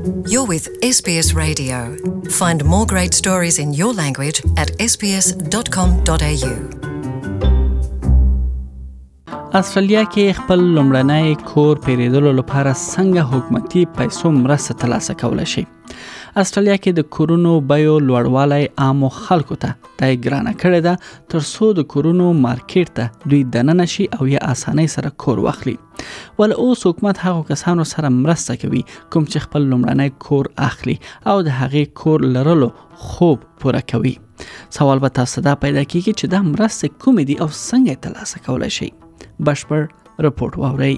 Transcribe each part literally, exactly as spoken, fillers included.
You're with S B S Radio. Find more great stories in your language at s b s dot com dot a u. استرالیا کې خپل لومړنی کور پیریدلو لپاره څنګه حکومتي پیسو مرسته ترلاسه کولای شي؟ استرالیا کې د کورونو بیو لوړوالی عامو خلکو ته د ګرانه کړې ده تر څو د کورونو مارکیټ ته دوی دننه شي او یا اسانۍ سره کور واخلي. ول اوس حکومت هغو کسانو سره مرسته کوي کوم چې خپل لومړنی کور اخلي او د هغې کور لرلو خوب پوره کوي. سوال به تاسو دا پیدا کیږي چې دا مرسته کومې دي او څنګه یې ترلاسه کولای شي؟ بشپړ رپورټ واورئ.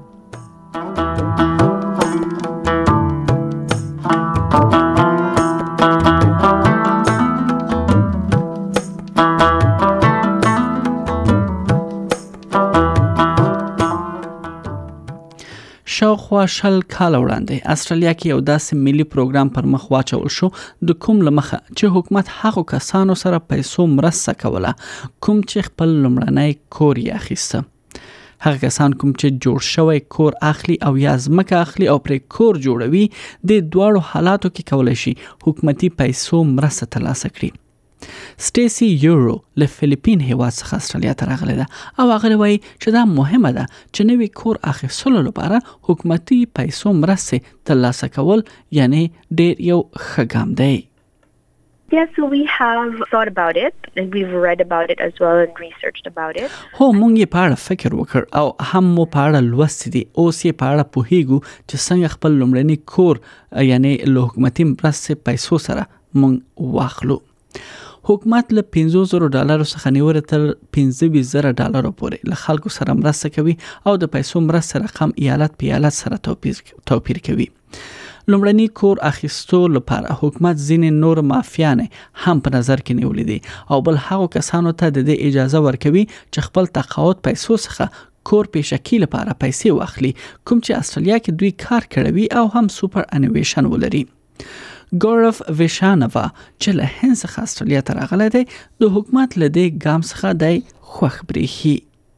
شاوخوا شل کال وړاندې استرالیا کې یو داسې ملي پروګرام پر مخ واچول شو د کوم لمخه چې حکومت هغو کسانو سره پیسو مرسته کوله کوم چې خپل لومړنی کور یې اخیسته. هغه کسان کوم چې جوړ شوی کور اخلي او یا ځمکه اخلي او پرې کور جوړوي د دواړو حالاتو کې کولی شي حکومتي پیسو مرسته ترلاسه کړي. سټیسی یورو له فلیپین هیواد څخه استرالیا ته راغلی ده او هغه وایي چې دا مهمه ده چې نوی کور اخیستلو لپاره حکومتي پیسو مرسته ترلاسه کول یعنی ډېر یو ښه ګام دی. Yeah, so we have thought about it and we've read about it as well and researched about it. هو مونږ یې په اړه فکر وکړ او هم مو په اړه لوستي دي. اوس یې په اړه پوهیږو چې څنګه خپل لومړنی کور یعنی له حکومتي مرستې پیسو سره مونږ واخلو. حکومت له پنځه زره ډالرو څخه نیولې تر پنځه ویشت زره ډالرو پورې له خلکو سره مرسته کوي او د پیسو مرسته رقم ایالت په ایالت سره توپیر توپیر کوي. لومړنی کور اخیستو لپاره حکومت ځینې نور معافیانې هم په نظر کې نیولې دي او بل هغو کسانو ته د دې اجازه ورکوي چې خپل تقاعد پیسو څخه کور پیشکي لپاره پیسې واخلي کوم چې استرالیا کې دوی کار کوي او هم سوپر انویشن ولري. ګورف ویشانووا چې له هند څخه استرالیا ته راغلی دی د حکومت له دې ګام څخه دی خوښ بریښي.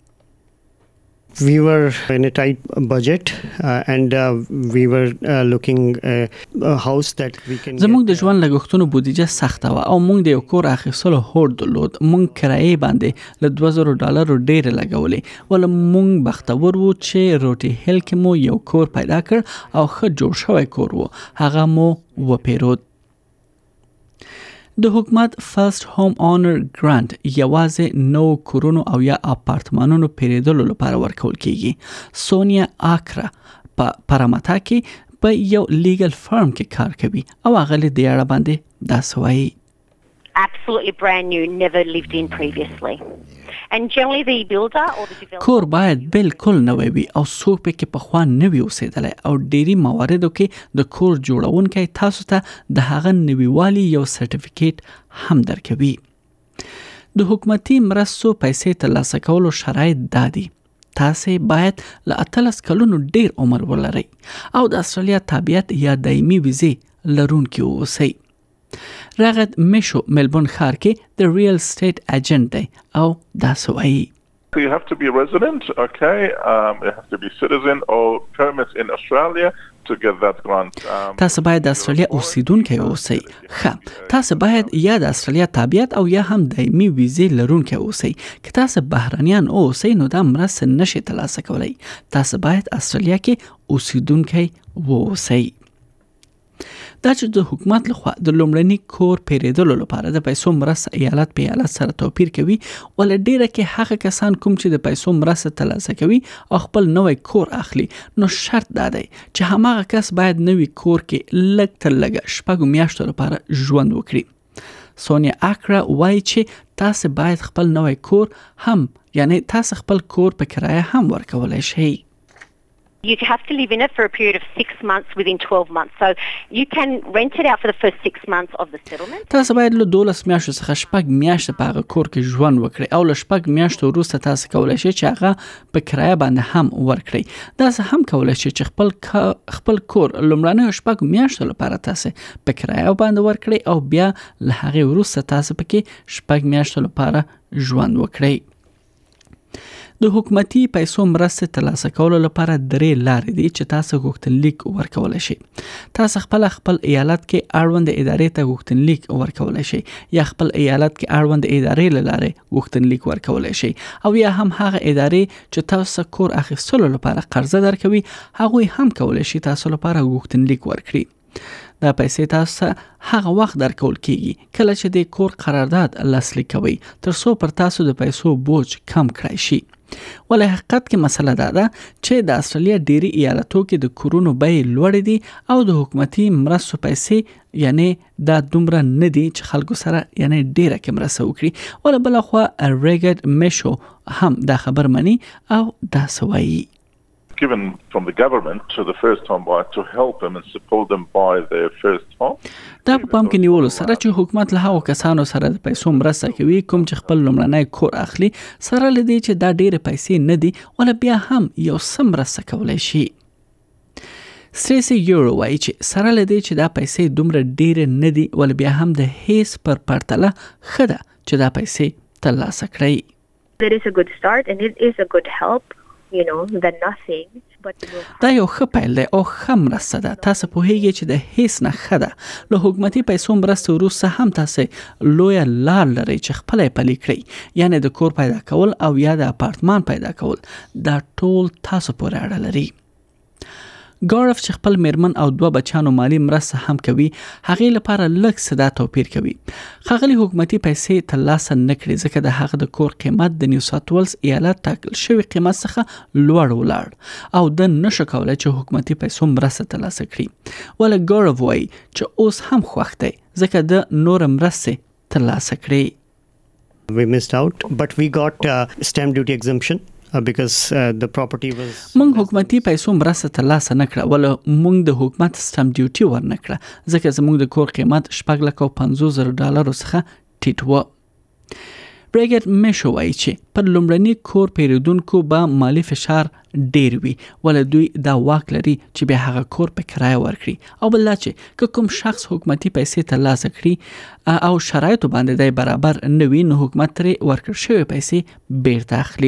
We were in a tight budget uh, and uh, we were uh, looking uh, a house that we can زموږ د ژوند لګښتونو بودیجه سخته وه او موږ د یو کور اخیستلو هوډ درلود. موږ کرایې باندې له دوه زره ډالرو ډېرې لګولې ول موږ بختور وو چې روټي هیل کې مو یو کور پیدا کړ او ښه جوړ شوی کور وو هغه مو وپیرود. د حکومت فرست هوم اونر ګرانټ یوازې نو کورونو او یا اپارتمانونو پیریدلو لپاره ورکول کیږي. سونیا آکرا په پاراماتا کې په یو لیګل فرم کې کار کوي او هغه له دې اړه باندې دا سوایي. Absolutely brand new, never lived in previously. And generally the builder or the developer کور باید بالکل نوی وي او څوک پکې پخوا نه وي اوسېدلی او ډېری مواردو کې د کور جوړونکی تاسو ته د هغه نویوالي یو سرټیفیکیټ هم درکوي. د حکومتي مرستو پیسې ترلاسه کولو شرایط دا دي: تاسې باید له اتلس کلونو ډېر عمر ولرئ او د استرالیا تابعیت یا دایمي ویزې لرونکي اوسئ. راغد میشو ملبون ښار کې د ریل اسټیټ ایجنټ دی او دا سوایي. You have to be a resident, okay? Um, you have to be citizen or permits in Australia to get that grant. Um, تاسو باید د استرالیا اوسیدونکي اوسئ. ښه، تاسو باید یا د استرالیا تابعیت او یا هم دایمي ویزې لرونکي اوسئ. که تاسو بهرنیان اوسئ نو دا مرسته نشئ ترلاسه کولی. تاسو باید استرالیا کې اوسیدونکي واوسئ. دا چې د حکومت لخوا د لومړني کور پیریدلو لپاره د پیسو مرسته ایالت په ایالت سره توپیر کوي ول ډیره کې هغه کسان کوم چې د پیسو مرسته ترلاسه کوي او خپل نوی کور اخلي نو شرط دا دی چې هماغه کس باید نوی کور کې لږ تر لږه شپږو میاشتو لپاره ژوند وکړي. سونیا آکرا وایي چې تاسو باید خپل نوی کور هم یعنی تاسو خپل کور په کرایه هم ورکولی شئ. You have to live in it for a period of six months within twelve months. So you can rent it out for the first six months of the settlement. تاسو باید له دولس میاشتو څخه شپږ میاشتې په هغه کور کې ژوند وکړئ او له شپږ میاشتو وروسته تاسو کولی شئ چې هغه په کرایه باندې هم ورکړئ. داسې هم کولی شئ چې خپل خپل کور لومړنیو شپږ میاشتو لپاره تاسو په کرایه باندې ورکړئ او بیا له هغې وروسته تاسو پکې شپږ میاشتو لپاره ژوند وکړئ. د حکومتي پیسو مرستې ترلاسه کولو لپاره درې لارې دي چې تاسو غوښتنلیک ورکولی شئ. تاسو خپل خپل ایالت کې اړوند ادارې ته غوښتنلیک ورکولی شئ یا خپل ایالت کې اړوند ادارې له لارې غوښتنلیک ورکولی شئ او یا هم هغه ادارې چې تاسو کور اخیستلو لپاره قرضه درکوي هغوی هم کولی شي تاسو لپاره غوښتنلیک ورکړي. دا پیسې تاسو هغه وخت درکول کیږي کله چې د کور قرارداد لاسلیک کوي تر څو پر تاسو د پیسو بوج کم کړئ شي. ولې حقیقت کې مسله دا ده چې د استرالیا ډېری ایالتو کې د کورونو بیې لوړې دي او د حکومتي مرستو پیسې یعنی دا دومره نه دي چې خلکو سره یعنی ډېره کې مرسته وکړي. ولې بلخوا ریګرډ میشو هم دا خبر مني او دا سوایي given from the government to the first home buyer to help them and support them buy their first home. دا په پام کې نیولو سره چې حکومت له هغو کسانو سره د پیسو مرسته کوي کوم چې خپل لومړنی کور اخلي سره لدی چې دا ډېرې پیسې نه دي ولا بیا هم یو څه مرسته کولی شي. ستریسي یورو وایي چې سره لدی چې دا پیسې دومره ډېرې نه دي ولا بیا هم د هیڅ پر پرتله ښه ده چې دا پیسې ترلاسه کړئ. There is a good start and it is a good help. You know, than nothing. But دا یو ښه پیل دی او ښه مرسته ده. تاسو پوهیږئ چې د هیڅ نه ښه ده. له حکومتي پیسو مرستې وروسته هم تاسو لویه لار لرئ چې خپله یې پلي کړئ یعنې د کور پیدا کول او یا د اپارتمان پیدا کول. دا ټول تاسو پورې اړه لري. ګارف چې خپل میرمن او دوه بچیانو مالی مرسته هم کوي هغې لپاره لږ څه دا توپیر کوي. ښاغلي حکومتي پیسې ترلاسه نه کړي ځکه د هغه د کور قیمت د نیو ساوث ویلز ایالت ټاکل شوي قیمت څخه لوړ ولاړ او د نشو کولی چې حکومتي پیسو مرسته ترلاسه کړي. ولې ګارف وایي چې اوس هم خوښ دی ځکه د نور مرستې ترلاسه کړي. We missed out, but we got uh, stamp duty exemption. Because uh, the property was مونږ حکومتي پیسو مرسته ترلاسه نه کړه ولې مونږ د حکومت سټامپ ډیوټي ور نه کړه ځکه زموږ د کور قیمت شپږ لکه او پنځوس زره ډالرو څخه ټیټ و. ریګرډ میشو وایي چې پر لومړني کور پیرودونکو به مالی فشار ډیر وي ولې دوی دا واک لري چې به هغه کور په کرایه ورکړي او بل دا چې کوم شخص حکومتي پیسې ترلاسه کړي او شرایطو باندې دی برابر نه وي نو حکومت ترې ورکړل شوی پیسې بیرته اخلي.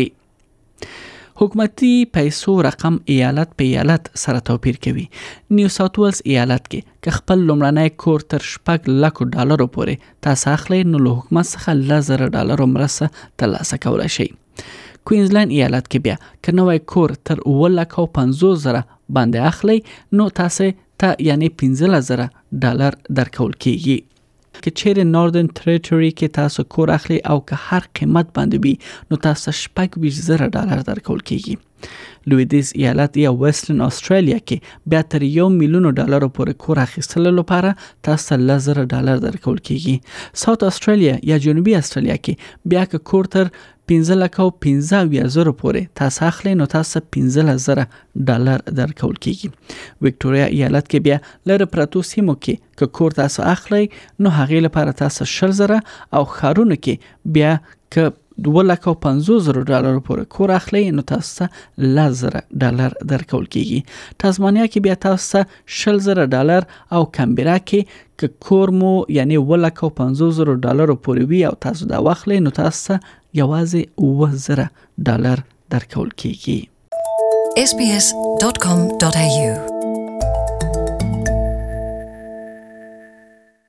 حکومتي پیسو رقم ایالت په ایالت سره توپیر کوي. نیو ساوث ویلز ایالت کې که خپل لومړنی کور تر شپږ لکو ډالرو پورې تاسو اخلئ نو له حکومت څخه لس زره ډالرو مرسته ترلاسه کولی شئ. کوینزلند ایالت کې بیا که نوی کور تر اوه لکه او پنځوس زره باندې اخلئ نو تاسو ته یعنی پنځلس زره ډالر درکول کیږي. که چیرې ناردن ټریټوري کې تاسو کور اخلي او که هر قیمت باندې وي نو تاسو شپږ ویشت زره ډالر درکول کیږي. لویدیز ایالت یا ویسټرن استرالیا کې بیا تر یو میلیون ډالرو پورې کور اخیستلو لپاره تاسو لس زره ډالر درکول کیږي. ساوث استرالیا یا جنوبي استرالیا کې بیا که کور تر پنځه لکه او پنځه اویا زره پورې تاسو اخلئ نو تاسو پنځلس زره ډالر درکول کیږي. وکټوریا ایالت کې بیا لږ پرتو سیمو کې که کور تاسو اخلئ نو هغې لپاره تاسو شل زره او ښارونو کې بیا که دوه لکه او پنځوس زره ډالرو پورې کور اخلئ نو تاسو ته لس زره ډالر درکول کیږي. تازمانیا کې بیا تاسو ته شل زره ډالر او کمبرا کې که کور مو یعنی اوه لکه او پنځوس زره ډالرو پورې وي او تاسو دا واخلئ نو تاسو ته یوازې اوه زره ډالر درکول کیږي. اس بي اس دوت کام دوت اي يو